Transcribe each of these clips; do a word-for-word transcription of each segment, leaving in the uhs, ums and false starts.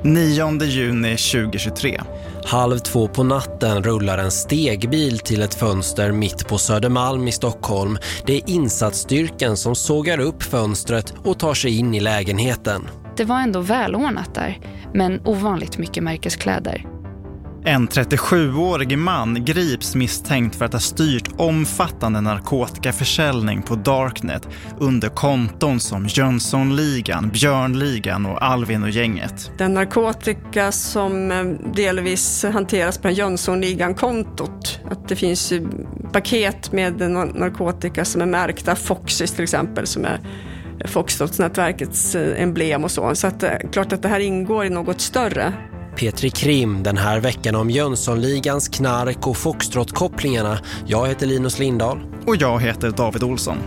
nionde juni tjugohundratjugotre. Halv två på natten rullar en stegbil till ett fönster mitt på Södermalm i Stockholm. Det är insatsstyrkan som sågar upp fönstret och tar sig in i lägenheten. Det var ändå välordnat där, men ovanligt mycket märkeskläder. En trettiosjuårig man grips misstänkt för att ha styrt omfattande narkotikaförsäljning på Darknet under konton som Jönssonligan, Björnligan och Alvin och gänget. Den narkotika som delvis hanteras på Jönssonligan-kontot, att det finns paket med narkotika som är märkta Foxys till exempel, som är Foxtrot-nätverkets emblem och så. Så att det är klart att det här ingår i något större. Petri Krim den här veckan om Jönssonligans knark- och Foxtrot-kopplingarna. Jag heter Linus Lindahl. Och jag heter David Olsson.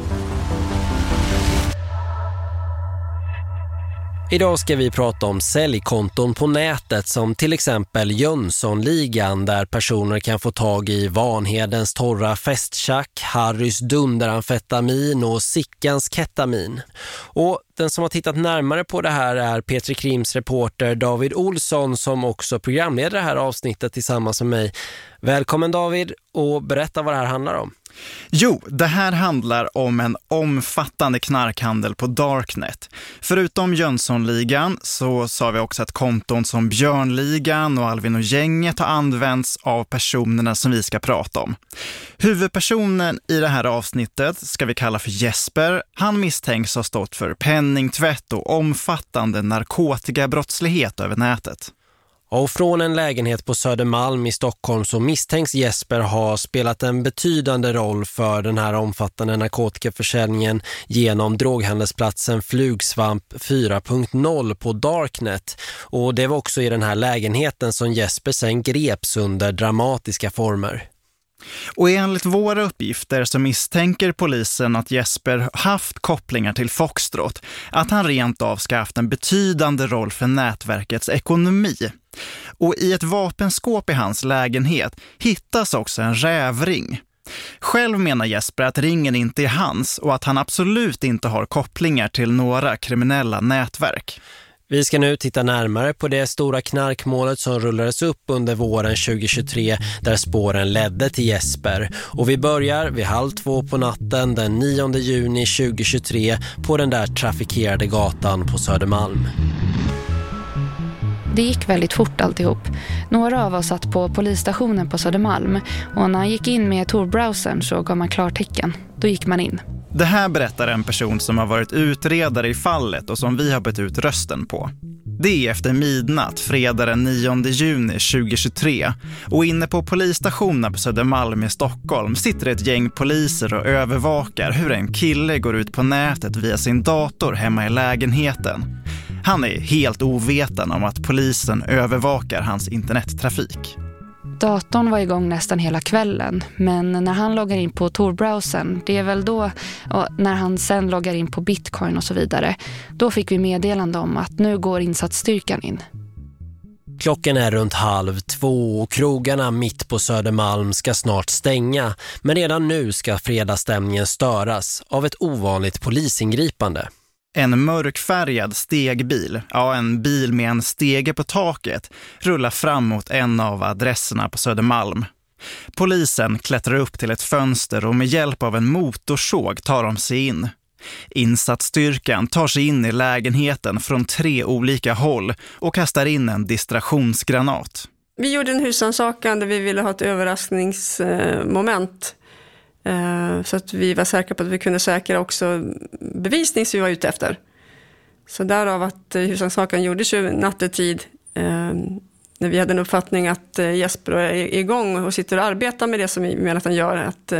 Idag ska vi prata om säljkonton på nätet som till exempel Jönssonligan, där personer kan få tag i Vanhedens torra festchack, Harrys dunderamfetamin och Sickans ketamin. Och den som har tittat närmare på det här är Petri Krims reporter David Olsson, som också programleder det här avsnittet tillsammans med mig. Välkommen David, och berätta vad det här handlar om. Jo, det här handlar om en omfattande knarkhandel på Darknet. Förutom Jönssonligan så sa vi också att konton som Björnligan och Alvin och gänget har använts av personerna som vi ska prata om. Huvudpersonen i det här avsnittet ska vi kalla för Jesper. Han misstänks ha stått för penningtvätt och omfattande narkotikabrottslighet över nätet. Och från en lägenhet på Södermalm i Stockholm så misstänks Jesper ha spelat en betydande roll för den här omfattande narkotikaförsäljningen genom droghandelsplatsen Flugsvamp fyra punkt noll på Darknet. Och det var också i den här lägenheten som Jesper sen greps under dramatiska former. Och enligt våra uppgifter så misstänker polisen att Jesper haft kopplingar till Foxtrot, att han rent av ska haft en betydande roll för nätverkets ekonomi. Och i ett vapenskåp i hans lägenhet hittas också en rävring. Själv menar Jesper att ringen inte är hans och att han absolut inte har kopplingar till några kriminella nätverk. Vi ska nu titta närmare på det stora knarkmålet som rullades upp under våren tjugohundratjugotre, där spåren ledde till Jesper. Och vi börjar vid halv två på natten den nionde juni tjugohundratjugotre på den där trafikerade gatan på Södermalm. Det gick väldigt fort alltihop. Några av oss satt på polisstationen på Södermalm, och när han gick in med Tor-browsern så gav man klartecken. Då gick man in. Det här berättar en person som har varit utredare i fallet och som vi har bytt ut rösten på. Det är efter midnatt, fredag den nionde juni tjugohundratjugotre, och inne på polisstationen på Södermalm i Stockholm sitter ett gäng poliser och övervakar hur en kille går ut på nätet via sin dator hemma i lägenheten. Han är helt oveten om att polisen övervakar hans internettrafik. Datorn var igång nästan hela kvällen, men när han loggar in på Tor-browsern, det är väl då, och när han sen loggar in på Bitcoin och så vidare, då fick vi meddelande om att nu går insatsstyrkan in. Klockan är runt halv två och krogarna mitt på Södermalm ska snart stänga, men redan nu ska fredagsstämningen störas av ett ovanligt polisingripande. En mörkfärgad stegbil, ja en bil med en stege på taket, rullar fram mot en av adresserna på Södermalm. Polisen klättrar upp till ett fönster och med hjälp av en motorsåg tar de sig in. Insatsstyrkan tar sig in i lägenheten från tre olika håll och kastar in en distraktionsgranat. Vi gjorde en husrannsakan där vi ville ha ett överraskningsmoment. Så att vi var säkra på att vi kunde säkra också bevisning som vi var ute efter. Så därav att husrannsakan gjordes ju nattetid, när vi hade en uppfattning att Jesper är igång och sitter och arbetar med det som vi menar att han gör. Att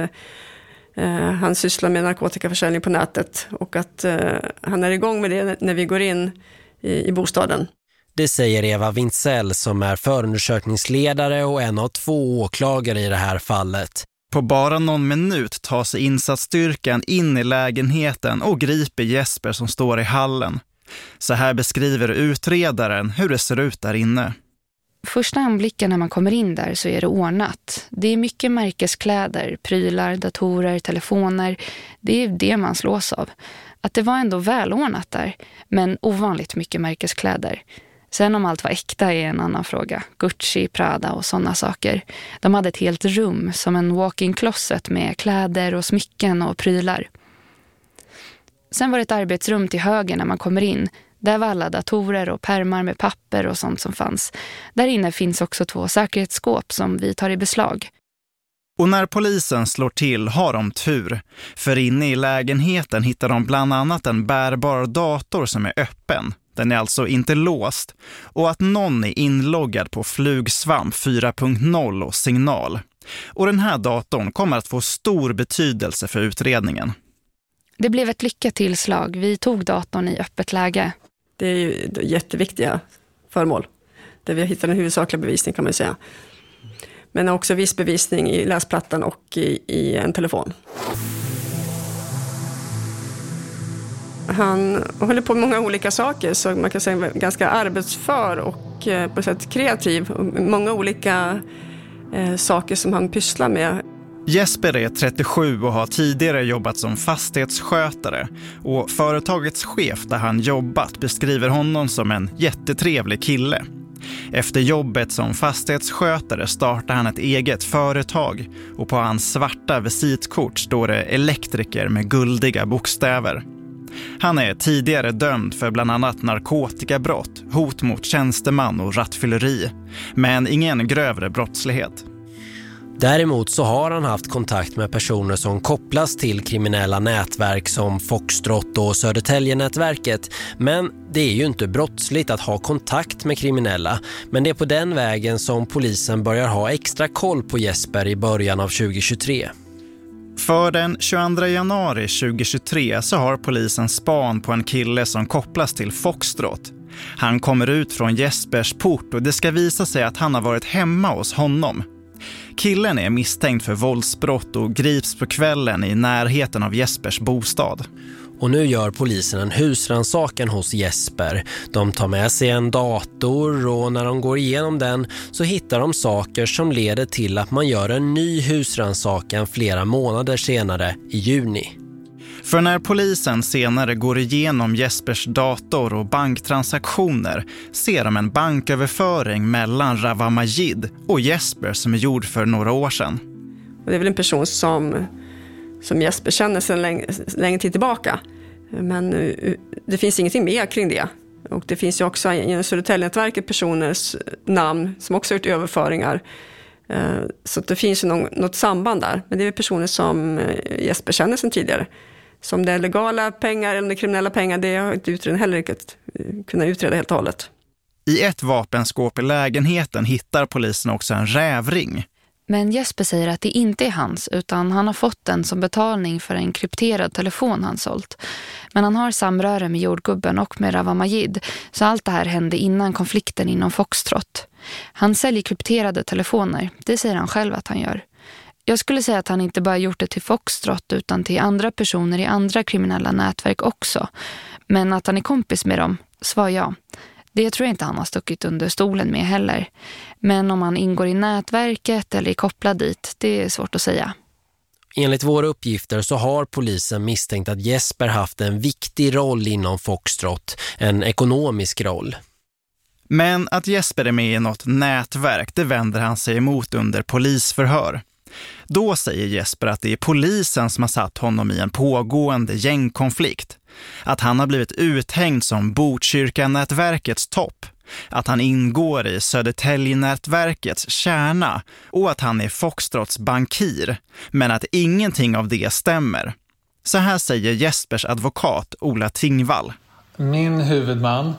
han sysslar med narkotikaförsäljning på nätet och att han är igång med det när vi går in i bostaden. Det säger Eva Wintzell som är förundersökningsledare och en av två åklagare i det här fallet. På bara någon minut tar sig insatsstyrkan in i lägenheten och griper Jesper som står i hallen. Så här beskriver utredaren hur det ser ut där inne. Första anblicken när man kommer in där så är det ordnat. Det är mycket märkeskläder, prylar, datorer, telefoner. Det är det man slås av. Att det var ändå välordnat där, men ovanligt mycket märkeskläder. Sen om allt var äkta är en annan fråga. Gucci, Prada och sådana saker. De hade ett helt rum som en walk-in closet med kläder och smycken och prylar. Sen var det ett arbetsrum till höger när man kommer in. Där var alla datorer och pärmar med papper och sånt som fanns. Där inne finns också två säkerhetsskåp som vi tar i beslag. Och när polisen slår till har de tur. För inne i lägenheten hittar de bland annat en bärbar dator som är öppen. Den är alltså inte låst. Och att någon är inloggad på Flugsvamp fyra punkt noll och signal. Och den här datorn kommer att få stor betydelse för utredningen. Det blev ett lyckat tillslag. Vi tog datorn i öppet läge. Det är ju jätteviktiga föremål. Där vi har hittat en huvudsaklig bevisning kan man säga. Men också viss bevisning i läsplattan och i, i en telefon. Han håller på med många olika saker så man kan säga ganska arbetsför och eh, på ett sätt kreativ. Många olika eh, saker som han pysslar med. Jesper är trettiosju och har tidigare jobbat som fastighetsskötare och företagets chef där han jobbat beskriver honom som en jättetrevlig kille. Efter jobbet som fastighetsskötare startar han ett eget företag och på hans svarta visitkort står det elektriker med guldiga bokstäver. Han är tidigare dömd för bland annat narkotikabrott, hot mot tjänsteman och rattfylleri, men ingen grövre brottslighet. Däremot så har han haft kontakt med personer som kopplas till kriminella nätverk som Foxtrot och Södertälje-nätverket. Men det är ju inte brottsligt att ha kontakt med kriminella. Men det är på den vägen som polisen börjar ha extra koll på Jesper i början av tjugohundratjugotre. För den tjugoandra januari tjugohundratjugotre så har polisen span på en kille som kopplas till Foxtrot. Han kommer ut från Jespers port och det ska visa sig att han har varit hemma hos honom. Killen är misstänkt för våldsbrott och grips på kvällen i närheten av Jespers bostad. Och nu gör polisen en husrannsakan hos Jesper. De tar med sig en dator och när de går igenom den så hittar de saker som leder till att man gör en ny husrannsakan flera månader senare i juni. För när polisen senare går igenom Jespers dator och banktransaktioner ser de en banköverföring mellan Rawa Majid och Jesper som är gjord för några år sedan. Det är väl en person som, som Jesper känner sedan länge, länge tid tillbaka. Men det finns ingenting mer kring det. Och det finns ju också inom Södertälje-nätverket personers namn som också har gjort överföringar. Så det finns ju någon, något samband där. Men det är personer som Jesper känner sedan tidigare. Som det är legala pengar eller kriminella pengar, det har inte utredan heller inte kunnat utreda helt och hållet. I ett vapenskåp i lägenheten hittar polisen också en rävring. Men Jesper säger att det inte är hans utan han har fått den som betalning för en krypterad telefon han sålt. Men han har samröre med jordgubben och med Rawa Majid så allt det här hände innan konflikten inom Foxtrot. Han säljer krypterade telefoner, det säger han själv att han gör. Jag skulle säga att han inte bara gjort det till Foxtrot utan till andra personer i andra kriminella nätverk också. Men att han är kompis med dem, svar jag. Det tror jag inte han har stuckit under stolen med heller. Men om han ingår i nätverket eller är kopplad dit, det är svårt att säga. Enligt våra uppgifter så har polisen misstänkt att Jesper haft en viktig roll inom Foxtrot, en ekonomisk roll. Men att Jesper är med i något nätverk, det vänder han sig emot under polisförhör. Då säger Jesper att det är polisen som har satt honom i en pågående gängkonflikt. Att han har blivit uthängd som Botkyrka-nätverkets topp. Att han ingår i Södertälje-nätverkets kärna och att han är Foxtrots bankir. Men att ingenting av det stämmer. Så här säger Jespers advokat Ola Tingvall. Min huvudman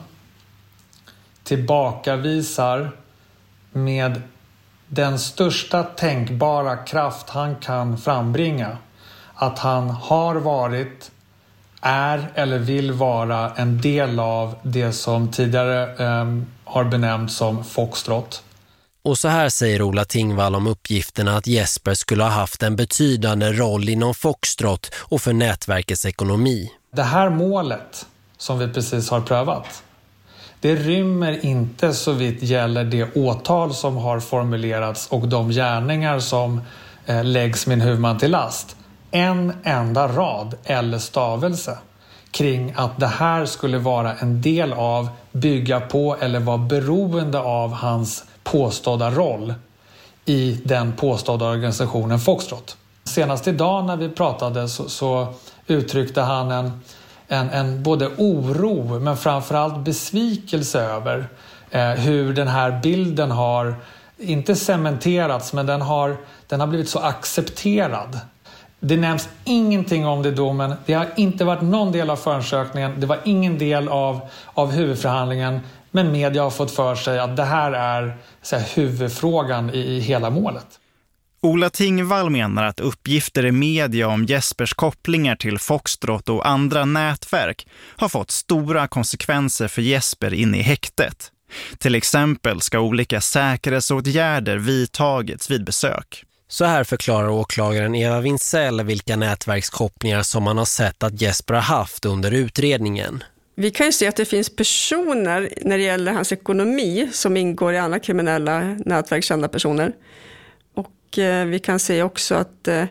tillbakavisar med den största tänkbara kraft han kan frambringa att han har varit, är eller vill vara en del av det som tidigare eh, har benämnts som Foxtrot. Och så här säger Ola Tingvall om uppgifterna att Jesper skulle ha haft en betydande roll inom Foxtrot och för nätverkets ekonomi. Det här målet som vi precis har prövat, det rymmer inte så vitt gäller det åtal som har formulerats och de gärningar som eh, läggs min huvudman till last. En enda rad eller stavelse kring att det här skulle vara en del av, bygga på eller vara beroende av hans påstådda roll i den påstådda organisationen Foxtrot. Senast idag när vi pratade så, så uttryckte han en, en, en både oro men framförallt besvikelse över eh, hur den här bilden har inte cementerats, men den har, den har blivit så accepterad. Det nämns ingenting om det i domen. Det har inte varit någon del av förundersökningen. Det var ingen del av, av huvudförhandlingen. Men media har fått för sig att det här är så här, huvudfrågan i, i hela målet. Ola Tingvall menar att uppgifter i media om Jespers kopplingar till Foxtrot och andra nätverk har fått stora konsekvenser för Jesper inne i häktet. Till exempel ska olika säkerhetsåtgärder vidtagits vid besök. Så här förklarar åklagaren Eva Wintzell vilka nätverkskopplingar som man har sett att Jesper har haft under utredningen. Vi kan ju se att det finns personer när det gäller hans ekonomi som ingår i andra kriminella nätverk, kända personer. Och eh, vi kan se också att eh,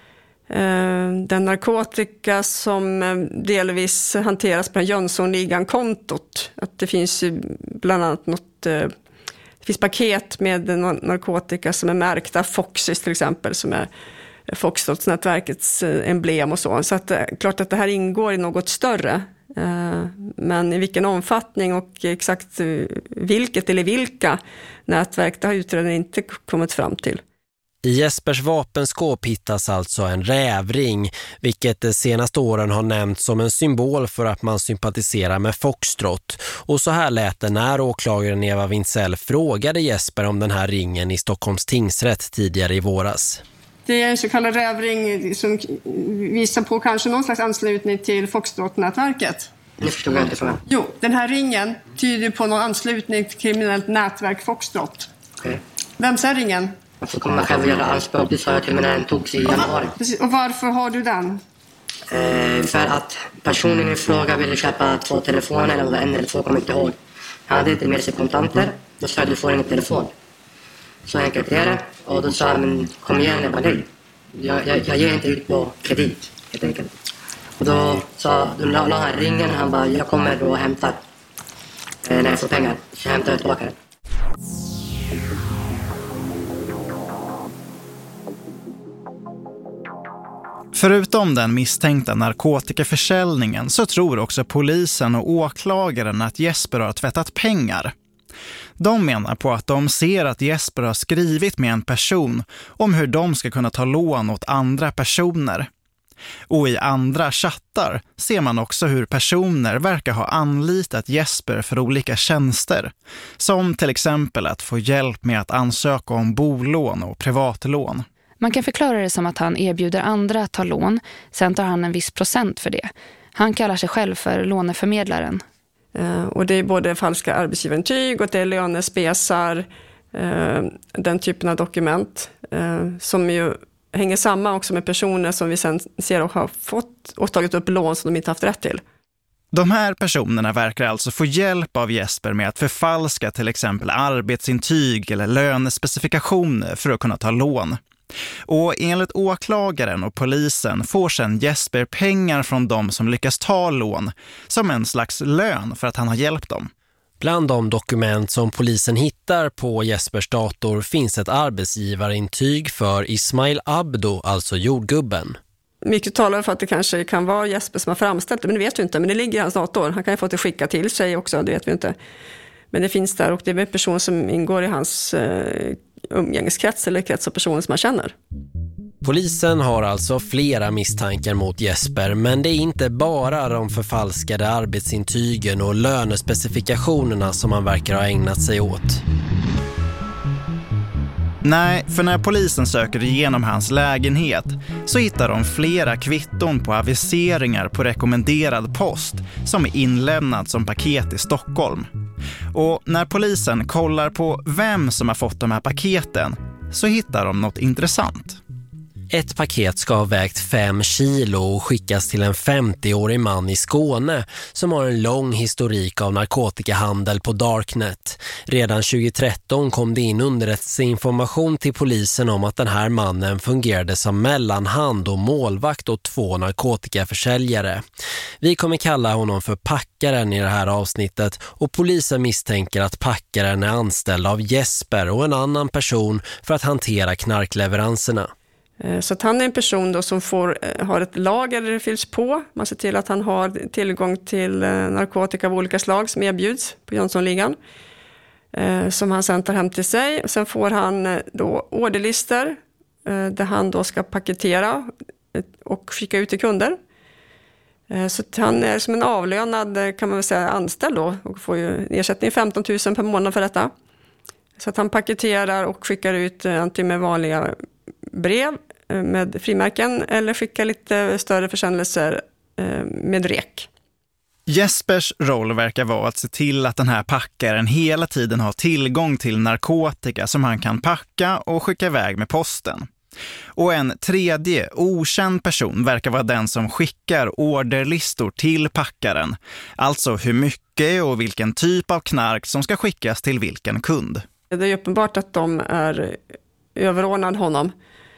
den narkotika som eh, delvis hanteras på Jönssonligan-kontot, att det finns ju bland annat något, eh, det finns paket med narkotika som är märkta Foxys till exempel, som är Foxtrots-nätverkets emblem och så. Så att, klart att det här ingår i något större. Men i vilken omfattning och exakt vilket eller vilka nätverk, det har utredaren inte kommit fram till. I Jespers vapenskåp hittas alltså en rävring, vilket de senaste åren har nämnts som en symbol för att man sympatiserar med Foxtrot. Och så här lät det när åklagaren Eva Wintzell frågade Jesper om den här ringen i Stockholms tingsrätt tidigare i våras. Det är en så kallad rävring som visar på kanske någon slags anslutning till Foxtrot-nätverket. Det förstod jag inte frågan. Jo, den här ringen tyder på någon anslutning till kriminellt nätverk Foxtrot. Okej. Vems är ringen? Och så kommer man själv göra anspråk, det sa jag till mig när den togs i januari. Precis. Och varför har du den? Eh, för att personen i fråga ville köpa två telefoner, eller en eller två, kommer inte ihåg. Han hade inte med sig kontanter, då sa jag du får ingen telefon. Så enkelt är det. Och då sa han, men kom igen, jag bara nej. Jag, jag, jag ger inte ut på kredit, helt enkelt. Och då, så, då la, la han ringen, han bara, jag kommer och hämtar. Eh, när jag får pengar, så hämtar jag tillbaka den. Förutom den misstänkta narkotikaförsäljningen så tror också polisen och åklagaren att Jesper har tvättat pengar. De menar på att de ser att Jesper har skrivit med en person om hur de ska kunna ta lån åt andra personer. Och i andra chattar ser man också hur personer verkar ha anlitat Jesper för olika tjänster. Som till exempel att få hjälp med att ansöka om bolån och privatlån. Man kan förklara det som att han erbjuder andra att ta lån, sen tar han en viss procent för det. Han kallar sig själv för låneförmedlaren. Uh, och det är både falska arbetsgivarintyg och det är lönespesar, uh, den typen av dokument uh, som ju hänger samman också med personer som vi sen ser och har fått och tagit upp lån som de inte haft rätt till. De här personerna verkar alltså få hjälp av Jesper med att förfalska till exempel arbetsintyg eller lönespecifikationer för att kunna ta lån. Och enligt åklagaren och polisen får sedan Jesper pengar från de som lyckas ta lån som en slags lön för att han har hjälpt dem. Bland de dokument som polisen hittar på Jespers dator finns ett arbetsgivarintyg för Ismail Abdo, alltså jordgubben. Mycket talar för att det kanske kan vara Jesper som har framställt det, men det vet vi inte. Men det ligger i hans dator. Han kan ju få det skicka till sig också, det vet vi inte. Men det finns där och det är en person som ingår i hans eh, umgängeskrets eller krets av personer som man känner. Polisen har alltså flera misstankar mot Jesper, men det är inte bara de förfalskade arbetsintygen och lönespecifikationerna som han verkar ha ägnat sig åt. Nej, för när polisen söker igenom hans lägenhet så hittar de flera kvitton på aviseringar på rekommenderad post som är inlämnat som paket i Stockholm. Och när polisen kollar på vem som har fått de här paketen så hittar de något intressant. Ett paket ska ha vägt fem kilo och skickas till en femtioårig man i Skåne som har en lång historik av narkotikahandel på Darknet. Redan tjugohundratretton kom det in underrättelseinformation till polisen om att den här mannen fungerade som mellanhand och målvakt åt två narkotikaförsäljare. Vi kommer kalla honom för packaren i det här avsnittet och polisen misstänker att packaren är anställd av Jesper och en annan person för att hantera knarkleveranserna. Så att han är en person då som får, har ett lager där det fylls på. Man ser till att han har tillgång till narkotika av olika slag som erbjuds på Jönssonligan. Som han sen tar hem till sig. Och sen får han då orderlister där han då ska paketera och skicka ut till kunder. Så att han är som en avlönad, kan man väl säga, anställd då och får ju ersättning femton tusen per månad för detta. Så att han paketerar och skickar ut antingen med vanliga brev med frimärken eller skickar lite större försändelser med rek. Jespers roll verkar vara att se till att den här packaren hela tiden har tillgång till narkotika som han kan packa och skicka iväg med posten. Och en tredje okänd person verkar vara den som skickar orderlistor till packaren. Alltså hur mycket och vilken typ av knark som ska skickas till vilken kund. Det är uppenbart att de är överordnad honom.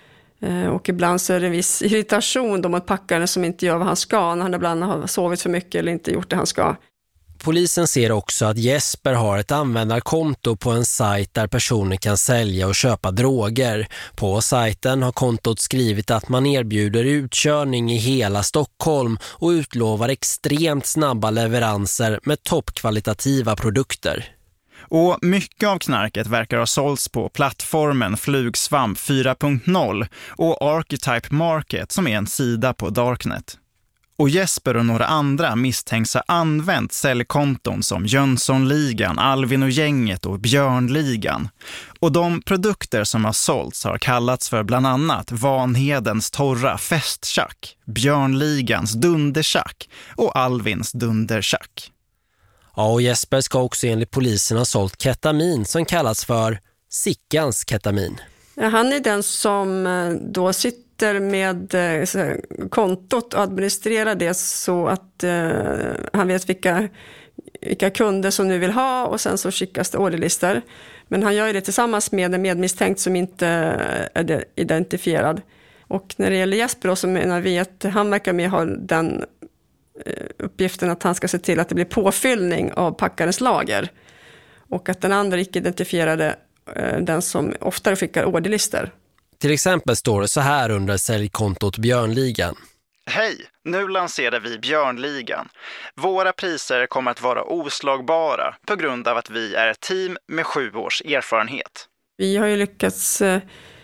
Och ibland så är det en viss irritation då mot packaren som inte gör vad han ska. När han ibland har sovit för mycket eller inte gjort det han ska. Polisen ser också att Jesper har ett användarkonto på en sajt där personer kan sälja och köpa droger. På sajten har kontot skrivit att man erbjuder utkörning i hela Stockholm och utlovar extremt snabba leveranser med toppkvalitativa produkter. Och mycket av knarket verkar ha sålts på plattformen Flugsvamp fyra punkt noll och Archetype Market som är en sida på Darknet. Och Jesper och några andra misstänks ha använt säljkonton som Jönssonligan, Alvin och gänget och Björnligan. Och de produkter som har sålts har kallats för bland annat Vanhedens torra festtjack, Björnligans dundertjack och Alvins dundertjack. Ja, och Jesper ska också enligt polisen ha sålt ketamin som kallas för Sickans ketamin. Ja, han är den som då sitter med eh, kontot och administrerar det så att eh, han vet vilka, vilka kunder som nu vill ha och sen så skickas det orderlistor. Men han gör det tillsammans med en medmisstänkt som inte är identifierad. Och när det gäller Jesper då, så menar vi att han verkar med ha den uppgiften att han ska se till att det blir påfyllning av packarens lager och att den andra icke-identifierade den som oftare skickar orderlister. Till exempel står det så här under säljkontot Björnligan. Hej, nu lanserar vi Björnligan. Våra priser kommer att vara oslagbara på grund av att vi är ett team med sju års erfarenhet. Vi har ju lyckats eh,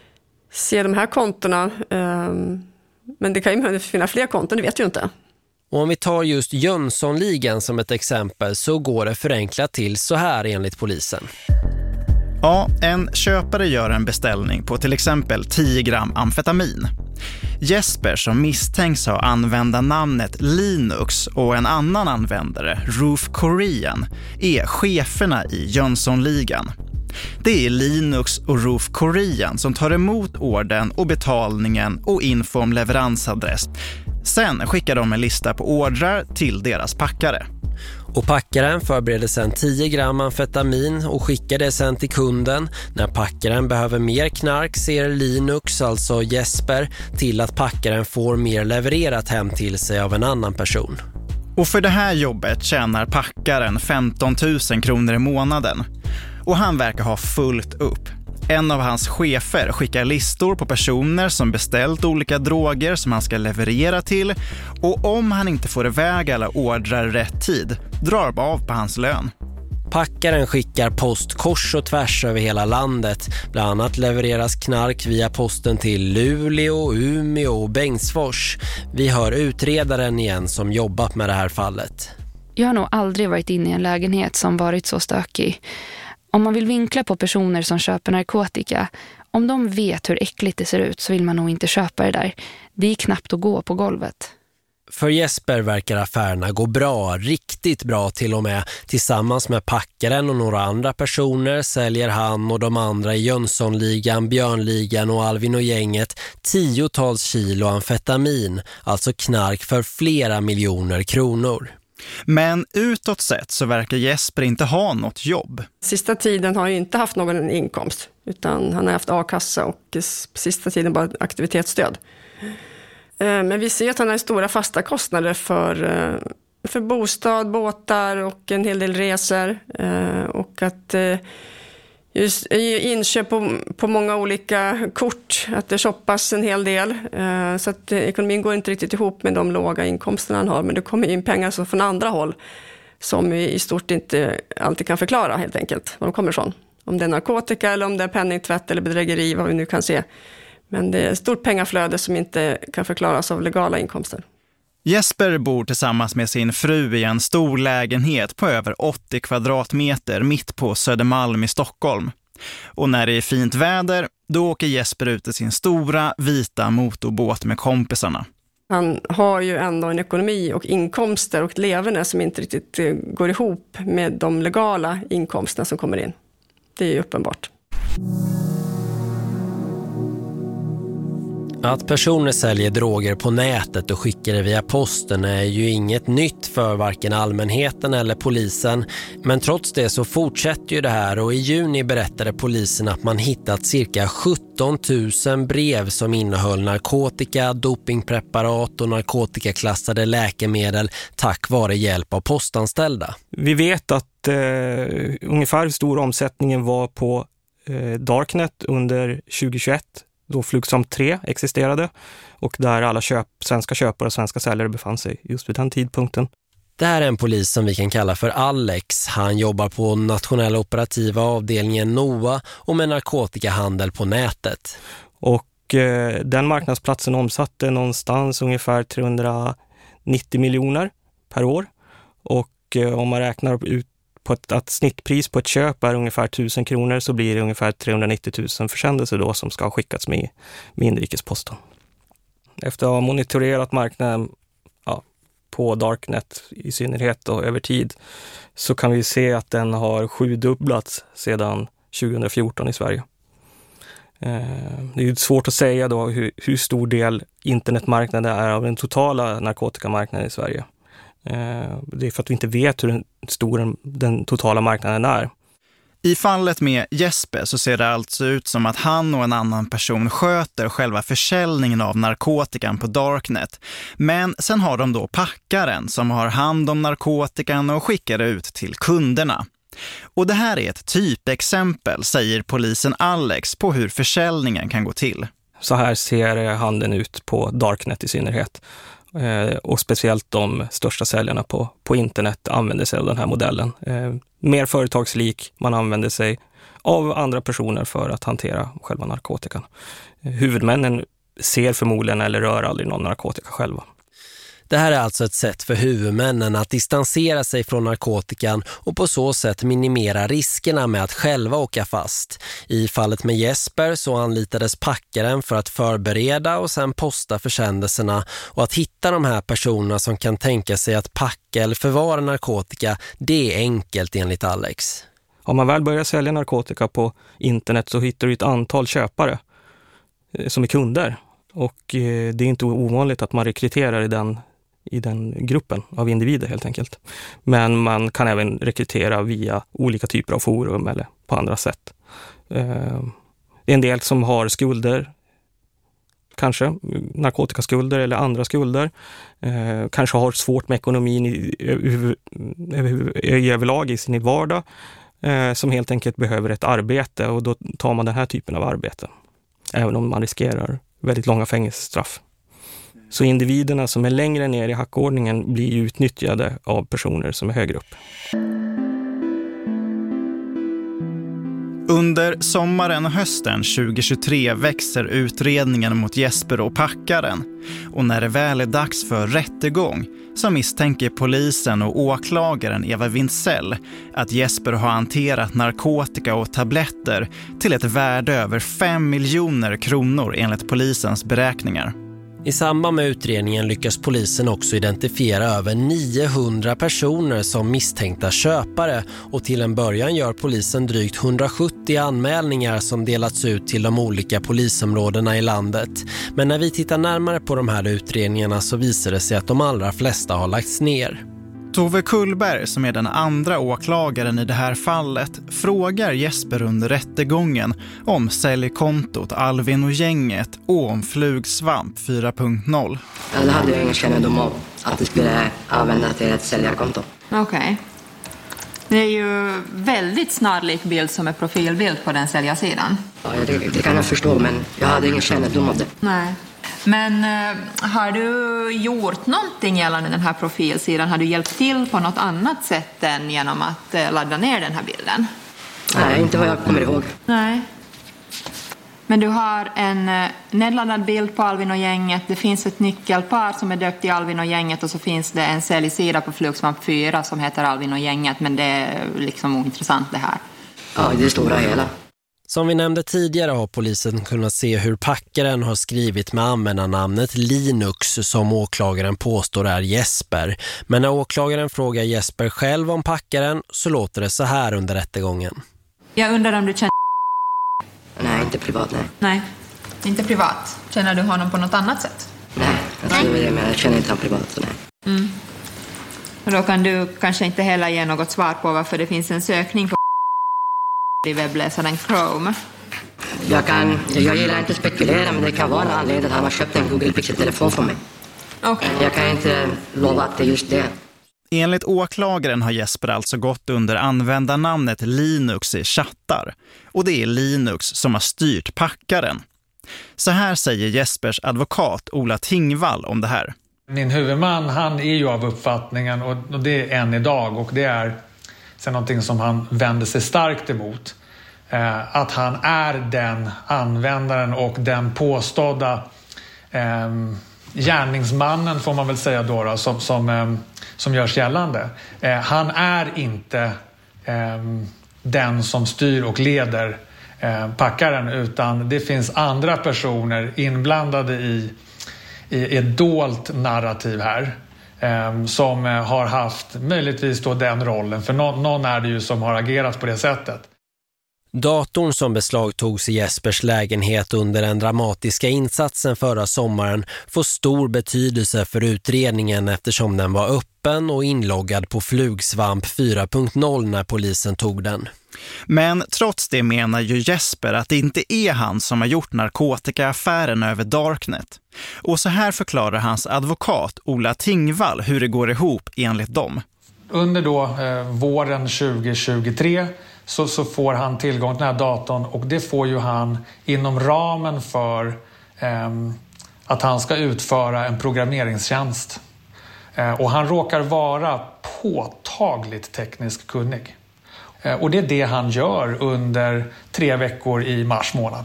se de här kontona, eh, men det kan ju finnas fler konton, det vet ju inte. Och om vi tar just Jönssonligan som ett exempel så går det förenklat till så här enligt polisen. Ja, en köpare gör en beställning på till exempel tio gram amfetamin. Jesper som misstänks ha använda namnet Linux och en annan användare, Roof Korean, är cheferna i Jönssonligan. Det är Linux och Roof Korean som tar emot orden och betalningen och info om leveransadress. Sen skickar de en lista på ordrar till deras packare. Och packaren förbereder sedan tio gram amfetamin och skickar det sen till kunden. När packaren behöver mer knark ser Linux, alltså Jesper, till att packaren får mer levererat hem till sig av en annan person. Och för det här jobbet tjänar packaren femton tusen kronor i månaden. Och han verkar ha fullt upp. En av hans chefer skickar listor på personer som beställt olika droger som han ska leverera till. Och om han inte får iväg alla ordrar i rätt tid, drar de av på hans lön. Packaren skickar post kors och tvärs över hela landet. Bland annat levereras knark via posten till Luleå, Umeå och Bengtsfors. Vi hör utredaren igen som jobbat med det här fallet. Jag har nog aldrig varit inne i en lägenhet som varit så stökig. Om man vill vinkla på personer som köper narkotika, om de vet hur äckligt det ser ut så vill man nog inte köpa det där. Det är knappt att gå på golvet. För Jesper verkar affärerna gå bra, riktigt bra till och med. Tillsammans med packaren och några andra personer säljer han och de andra i Jönssonligan, Björnligan och Alvin och gänget tiotals kilo amfetamin, alltså knark för flera miljoner kronor. Men utåt sett så verkar Jesper inte ha något jobb. Sista tiden har han ju inte haft någon inkomst utan han har haft a-kassa och sista tiden bara aktivitetsstöd. Men vi ser att han har stora fasta kostnader för, för bostad, båtar och en hel del resor. Och att just inköp på, på många olika kort, att det shoppas en hel del. Så att ekonomin går inte riktigt ihop med de låga inkomsterna han har. Men det kommer in pengar så från andra håll som vi i stort inte alltid kan förklara helt enkelt var de kommer ifrån. Om det är narkotika eller om det är penningtvätt eller bedrägeri, vad vi nu kan se. Men det är ett stort pengaflöde som inte kan förklaras av legala inkomster. Jesper bor tillsammans med sin fru i en stor lägenhet på över åttio kvadratmeter mitt på Södermalm i Stockholm. Och när det är fint väder, då åker Jesper ut i sin stora vita motorbåt med kompisarna. Han har ju ändå en ekonomi och inkomster och leverne som inte riktigt går ihop med de legala inkomsterna som kommer in. Det är ju uppenbart. Att personer säljer droger på nätet och skickar det via posten är ju inget nytt för varken allmänheten eller polisen. Men trots det så fortsätter ju det här, och i juni berättade polisen att man hittat cirka sjutton tusen brev som innehöll narkotika, dopingpreparat och narkotikaklassade läkemedel tack vare hjälp av postanställda. Vi vet att eh, ungefär hur stor omsättningen var på eh, Darknet under tjugohundratjugoett. Då Fluxam tre existerade och där alla köp, svenska köpare och svenska säljare befann sig just vid den tidpunkten. Det här är en polis som vi kan kalla för Alex. Han jobbar på nationella operativa avdelningen NOA och med narkotikahandel på nätet. Och eh, den marknadsplatsen omsatte någonstans ungefär trehundranittio miljoner per år. Och eh, om man räknar ut på ett, att snittpris på ett köp är ungefär tusen kronor, så blir det ungefär trehundranittio tusen försändelser då som ska ha skickats med, med inrikesposten. Efter att ha monitorerat marknaden ja, på Darknet i synnerhet och över tid, så kan vi se att den har sjudubblats sedan tjugohundrafjorton i Sverige. Eh, det är ju svårt att säga då hur, hur stor del internetmarknaden är av den totala narkotikamarknaden i Sverige. Det är för att vi inte vet hur stor den, den totala marknaden är. I fallet med Jesper så ser det alltså ut som att han och en annan person sköter själva försäljningen av narkotikan på Darknet. Men sen har de då packaren som har hand om narkotikan och skickar ut till kunderna. Och det här är ett typexempel, säger polisen Alex, på hur försäljningen kan gå till. Så här ser handeln ut på Darknet i synnerhet. Eh, och speciellt de största säljarna på, på internet använder sig av den här modellen. Eh, mer företagslik, man använder sig av andra personer för att hantera själva narkotikan. Eh, huvudmännen ser förmodligen eller rör aldrig någon narkotika själva. Det här är alltså ett sätt för huvudmännen att distansera sig från narkotikan och på så sätt minimera riskerna med att själva åka fast. I fallet med Jesper så anlitades packaren för att förbereda och sen posta försändelserna, och att hitta de här personerna som kan tänka sig att packa eller förvara narkotika, det är enkelt enligt Alex. Om man väl börjar sälja narkotika på internet så hittar du ett antal köpare som är kunder, och det är inte ovanligt att man rekryterar i den i den gruppen av individer helt enkelt. Men man kan även rekrytera via olika typer av forum eller på andra sätt. Eh, en del som har skulder, kanske narkotikaskulder eller andra skulder, eh, kanske har svårt med ekonomin i, över, över, i överlag i sin vardag, eh, som helt enkelt behöver ett arbete, och då tar man den här typen av arbete. Även om man riskerar väldigt långa fängelsestraff. Så individerna som är längre ner i hackordningen blir utnyttjade av personer som är högre upp. Under sommaren och hösten tjugohundratjugotre växer utredningen mot Jesper och packaren. Och när det väl är dags för rättegång så misstänker polisen och åklagaren Eva Wintzell att Jesper har hanterat narkotika och tabletter till ett värde över fem miljoner kronor enligt polisens beräkningar. I samband med utredningen lyckas polisen också identifiera över niohundra personer som misstänkta köpare, och till en början gör polisen drygt hundrasjuttio anmälningar som delats ut till de olika polisområdena i landet. Men när vi tittar närmare på de här utredningarna så visar det sig att de allra flesta har lagts ner. Tove Kullberg, som är den andra åklagaren i det här fallet, frågar Jesper under rättegången om säljkontot Alvin och gänget och om Flugsvamp fyra punkt noll. Ja, det hade jag ingen kännedom om att det skulle användas till ett säljarkonto. Okej. Okay. Det är ju väldigt snarlik bild som är profilbild på den säljarsidan. Ja, det, det kan jag förstå, men jag hade ingen kännedom om det. Nej. Men äh, har du gjort någonting gällande den här profilsidan? Har du hjälpt till på något annat sätt än genom att äh, ladda ner den här bilden? Nej, inte vad jag kommer ihåg. Nej. Men du har en äh, nedladdad bild på Alvin och gänget. Det finns ett nyckelpar som är döpt i Alvin och gänget. Och så finns det en säljsida på Flugsvamp fyra som heter Alvin och gänget. Men det är liksom ointressant det här. Ja, det är stora hela. Som vi nämnde tidigare har polisen kunnat se hur packaren har skrivit med användarnamnet Linux som åklagaren påstår är Jesper. Men när åklagaren frågar Jesper själv om packaren så låter det så här under rättegången. Jag undrar om du känner... Nej, inte privat, nej. Nej, inte privat. Känner du honom på något annat sätt? Nej, jag tror det, men jag känner inte honom privat, så nej. Mm. Och då kan du kanske inte heller ge något svar på varför det finns en sökning på i webbläsaren Chrome. Jag kan, jag gillar inte spekulera, men det kan vara en anledning att han har köpt en Google Pixel-telefon för mig. Okay. Jag kan inte lova att det är just det. Enligt åklagaren har Jesper alltså gått under användarnamnet Linux i chattar. Och det är Linux som har styrt packaren. Så här säger Jespers advokat Ola Tingvall om det här. Min huvudman, han är ju av uppfattningen, och det är än idag, och det är sen någonting som han vänder sig starkt emot. Eh, att han är den användaren och den påstådda eh, gärningsmannen, får man väl säga då, då som, som, eh, som görs gällande. Eh, han är inte eh, den som styr och leder eh, packaren, utan det finns andra personer inblandade i, i ett dolt narrativ här. Som har haft möjligtvis då den rollen. För någon, någon är det ju som har agerat på det sättet. Datorn som beslagtogs i Jespers lägenhet under den dramatiska insatsen förra sommaren får stor betydelse för utredningen eftersom den var öppen och inloggad på Flugsvamp fyra punkt noll när polisen tog den. Men trots det menar ju Jesper att det inte är han som har gjort narkotikaaffären över Darknet. Och så här förklarar hans advokat Ola Tingvall hur det går ihop enligt dem. Under då eh, våren tjugo tjugotre så, så får han tillgång till den här datorn, och det får ju han inom ramen för eh, att han ska utföra en programmeringstjänst. Eh, och han råkar vara påtagligt tekniskt kunnig. Och det är det han gör under tre veckor i mars månad.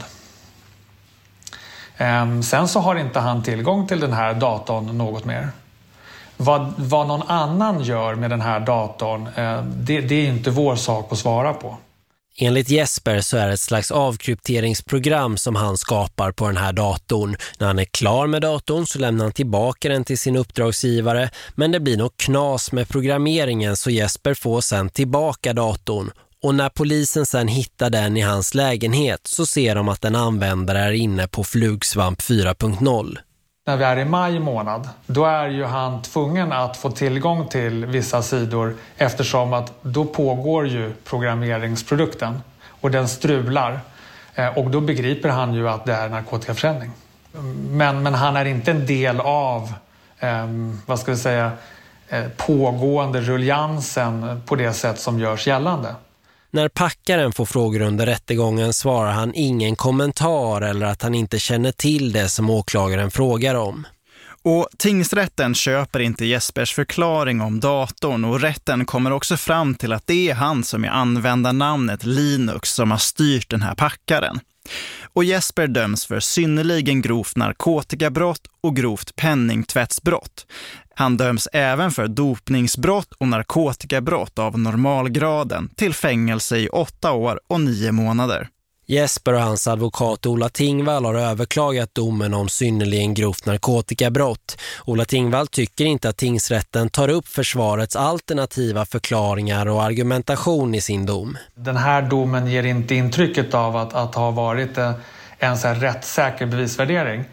Sen så har inte han tillgång till den här datorn något mer. Vad, vad någon annan gör med den här datorn, det, det är inte vår sak att svara på. Enligt Jesper så är det ett slags avkrypteringsprogram som han skapar på den här datorn. När han är klar med datorn så lämnar han tillbaka den till sin uppdragsgivare, men det blir något knas med programmeringen så Jesper får sen tillbaka datorn. Och när polisen sen hittar den i hans lägenhet så ser de att en användare är inne på Flugsvamp fyra punkt noll. När vi är i maj månad, då är ju han tvungen att få tillgång till vissa sidor eftersom att då pågår ju programmeringsprodukten och den strular. Och då begriper han ju att det är narkotikaförsäljning. Men, men han är inte en del av, eh, vad ska vi säga, eh, pågående ruljansen på det sätt som görs gällande. När packaren får frågor under rättegången svarar han ingen kommentar eller att han inte känner till det som åklagaren frågar om. Och tingsrätten köper inte Jespers förklaring om datorn, och rätten kommer också fram till att det är han som är användarnamnet Linux som har styrt den här packaren. Och Jesper döms för synnerligen grovt narkotikabrott och grovt penningtvättsbrott. Han döms även för dopningsbrott och narkotikabrott av normalgraden till fängelse i åtta år och nio månader. Jesper och hans advokat Ola Tingvall har överklagat domen om synnerligen grovt narkotikabrott. Ola Tingvall tycker inte att tingsrätten tar upp försvarets alternativa förklaringar och argumentation i sin dom. Den här domen ger inte intrycket av att, att ha varit en så här rättssäker bevisvärdering.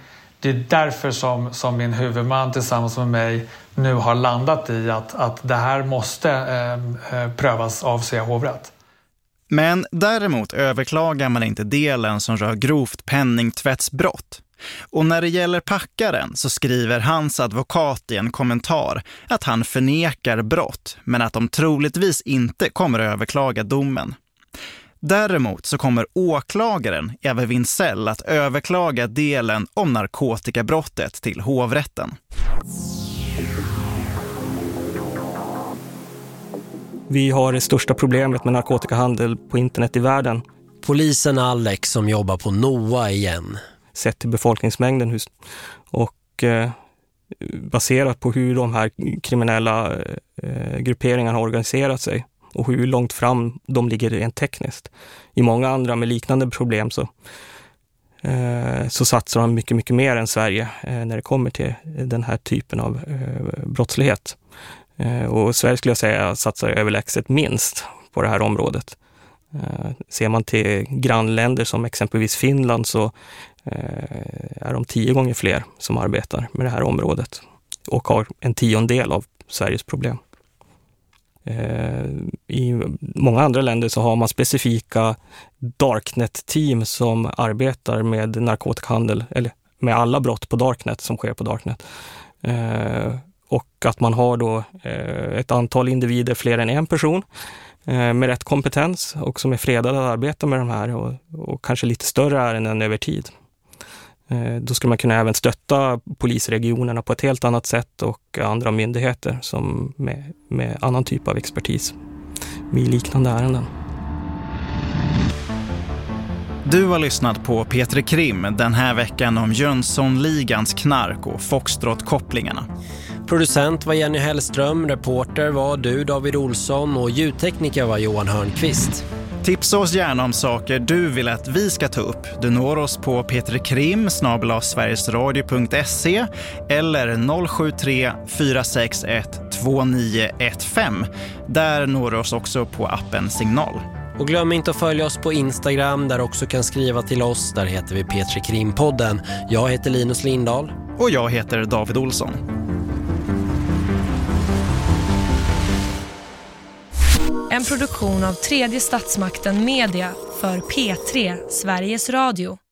Det är därför som, som min huvudman tillsammans med mig nu har landat i att, att det här måste eh, prövas av Svea hovrätt. Men däremot överklagar man inte delen som rör grovt penningtvättsbrott. Och när det gäller packaren så skriver hans advokat i en kommentar att han förnekar brott men att de troligtvis inte kommer att överklaga domen. Däremot så kommer åklagaren Eva Wintzell att överklaga delen om narkotikabrottet till hovrätten. Vi har det största problemet med narkotikahandel på internet i världen. Polisen Alex som jobbar på NOA igen. Sett till befolkningsmängden och eh, baserat på hur de här kriminella eh, grupperingarna har organiserat sig och hur långt fram de ligger rent tekniskt. I många andra med liknande problem så, eh, så satsar de mycket, mycket mer än Sverige eh, när det kommer till den här typen av eh, brottslighet. Eh, och Sverige skulle jag säga satsar överlägset minst på det här området. Eh, ser man till grannländer som exempelvis Finland så eh, är de tio gånger fler som arbetar med det här området och har en tiondel av Sveriges problem. Eh, I många andra länder så har man specifika darknet-team som arbetar med narkotikahandel eller med alla brott på darknet som sker på darknet. Eh, och att man har då eh, ett antal individer, fler än en person eh, med rätt kompetens och som är fredade att arbeta med de här och, och kanske lite större ärenden över tid. Eh, då skulle man kunna även stötta polisregionerna på ett helt annat sätt och andra myndigheter som med, med annan typ av expertis vid liknande ärenden. Du har lyssnat på Petri Krim den här veckan om Jönssonligans knark och Foxtrot-kopplingarna. Producent var Jenny Hellström, reporter var du David Olsson och ljudtekniker var Johan Hörnqvist. Tipsa oss gärna om saker du vill att vi ska ta upp. Du når oss på petrikrim snabel-a sverigesradio punkt se eller noll sju tre fyra sex ett två nio ett fem. Där når du oss också på appen Signal. Och glöm inte att följa oss på Instagram där också kan skriva till oss. Där heter vi Petri Krim-podden. Jag heter Linus Lindahl. Och jag heter David Olsson. En produktion av Tredje Statsmakten Media för P tre, Sveriges Radio.